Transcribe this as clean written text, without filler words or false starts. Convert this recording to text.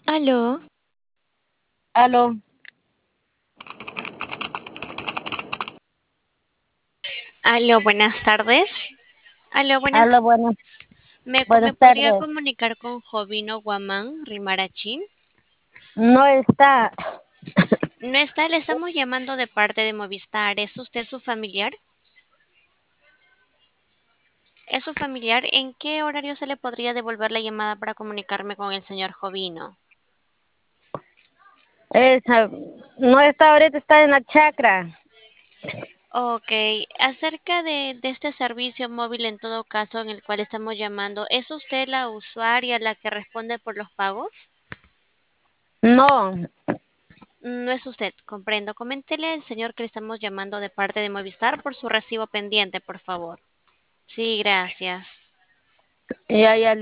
Aló, Aló, aló, buenas tardes. Aló, aló, buenas. ¿Me buenas podría tardes. comunicar con Jovino Guamán Rimarachi? No está, No está, le estamos llamando de parte de Movistar. ¿Es usted su familiar? ¿Es su familiar? ¿En qué horario se le podría devolver la llamada para comunicarme con el señor Jovino? esa, no está ahorita, está en la chacra. Ok, acerca de este servicio móvil en todo caso en el cual estamos llamando, ¿es usted la usuaria la que responde por los pagos? No, No es usted, comprendo. Coméntele al señor que le estamos llamando de parte de Movistar por su recibo pendiente, por favor. Sí, gracias. ya